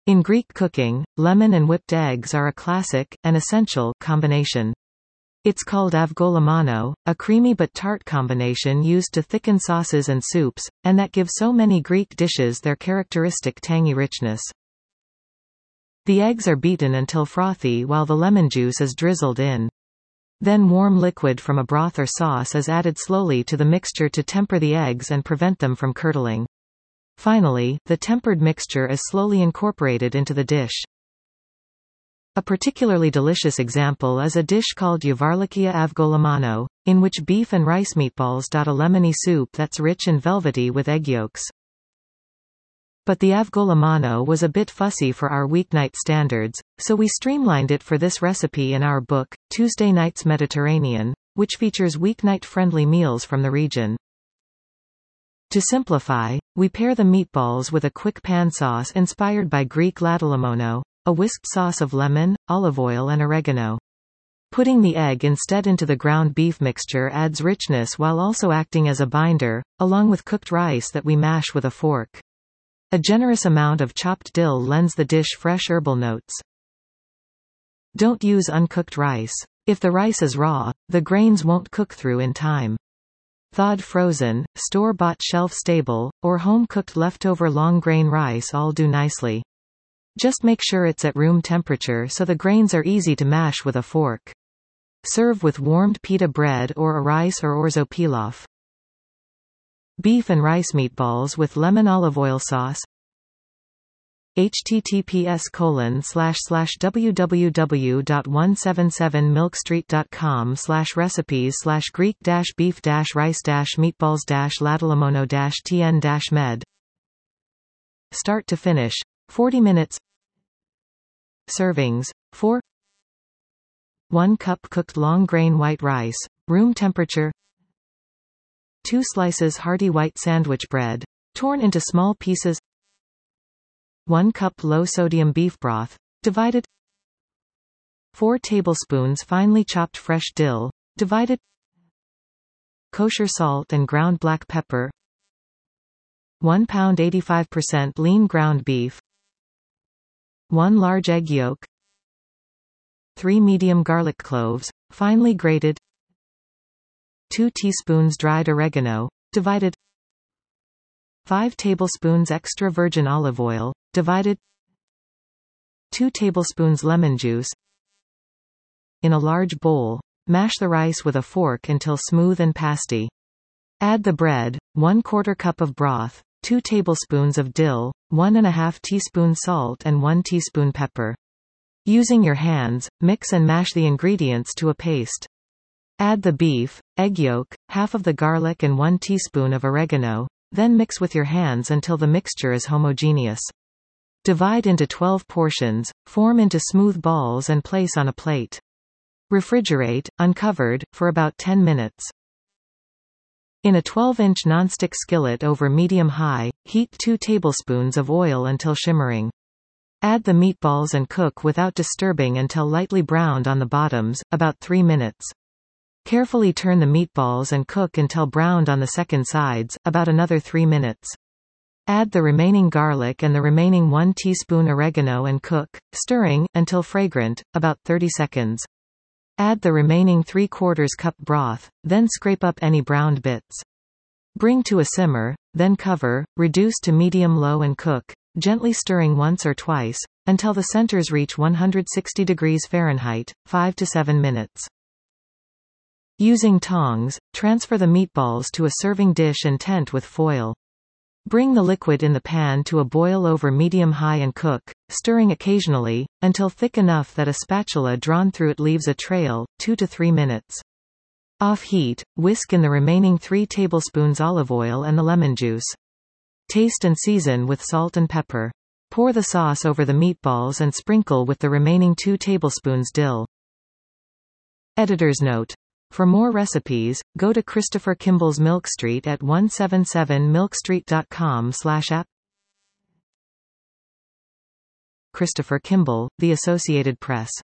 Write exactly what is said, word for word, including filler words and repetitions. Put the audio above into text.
In Greek cooking, lemon and whipped eggs are a classic, and essential, combination. It's called avgolemono, a creamy but tart combination used to thicken sauces and soups, and that gives so many Greek dishes their characteristic tangy richness. The eggs are beaten until frothy while the lemon juice is drizzled in. Then warm liquid from a broth or sauce is added slowly to the mixture to temper the eggs and prevent them from curdling. Finally, the tempered mixture is slowly incorporated into the dish. A particularly delicious example is a dish called Euvarlikia avgolemono, in which beef and rice meatballs dot a lemony soup that's rich and velvety with egg yolks. But the avgolemono was a bit fussy for our weeknight standards, so we streamlined it for this recipe in our book, Tuesday Nights Mediterranean, which features weeknight-friendly meals from the region. To simplify, we pair the meatballs with a quick pan sauce inspired by Greek latalemono, a whisked sauce of lemon, olive oil and oregano. Putting the egg instead into the ground beef mixture adds richness while also acting as a binder, along with cooked rice that we mash with a fork. A generous amount of chopped dill lends the dish fresh herbal notes. Don't use uncooked rice. If the rice is raw, the grains won't cook through in time. Thawed frozen, store-bought shelf-stable, or home-cooked leftover long-grain rice all do nicely. Just make sure it's at room temperature so the grains are easy to mash with a fork. Serve with warmed pita bread or a rice or orzo pilaf. Beef and rice meatballs with lemon olive oil sauce. https colon slash slash www dot one seven seven milkstreet dot com slash recipes slash Greek dash beef dash rice dash meatballs dash latalemono dash tn dash med. Start to finish, forty minutes. Servings, four. one cup cooked long grain white rice, room temperature. two slices hearty white sandwich bread, torn into small pieces. one cup low-sodium beef broth, divided. four tablespoons finely chopped fresh dill, divided. Kosher salt and ground black pepper. one pound eighty-five percent lean ground beef. one large egg yolk. three medium garlic cloves, finely grated. two teaspoons dried oregano, divided. five tablespoons extra virgin olive oil, divided. two tablespoons lemon juice. In a large bowl, mash the rice with a fork until smooth and pasty. Add the bread, one quarter cup of broth, two tablespoons of dill, one and a half teaspoon salt and one teaspoon pepper. Using your hands, mix and mash the ingredients to a paste. Add the beef, egg yolk, half of the garlic and one teaspoon of oregano, then mix with your hands until the mixture is homogeneous. Divide into twelve portions, form into smooth balls and place on a plate. Refrigerate, uncovered, for about ten minutes. In a twelve inch nonstick skillet over medium-high, heat two tablespoons of oil until shimmering. Add the meatballs and cook without disturbing until lightly browned on the bottoms, about three minutes. Carefully turn the meatballs and cook until browned on the second sides, about another three minutes. Add the remaining garlic and the remaining one teaspoon oregano and cook, stirring, until fragrant, about thirty seconds. Add the remaining three quarters cup broth, then scrape up any browned bits. Bring to a simmer, then cover, reduce to medium-low and cook, gently stirring once or twice, until the centers reach one hundred sixty degrees Fahrenheit, five to seven minutes. Using tongs, transfer the meatballs to a serving dish and tent with foil. Bring the liquid in the pan to a boil over medium-high and cook, stirring occasionally, until thick enough that a spatula drawn through it leaves a trail, two to three minutes. Off heat, whisk in the remaining three tablespoons olive oil and the lemon juice. Taste and season with salt and pepper. Pour the sauce over the meatballs and sprinkle with the remaining two tablespoons dill. Editor's note. For more recipes, go to Christopher Kimball's Milkstreet at one seven seven milkstreet dot com slash app. Christopher Kimball, The Associated Press.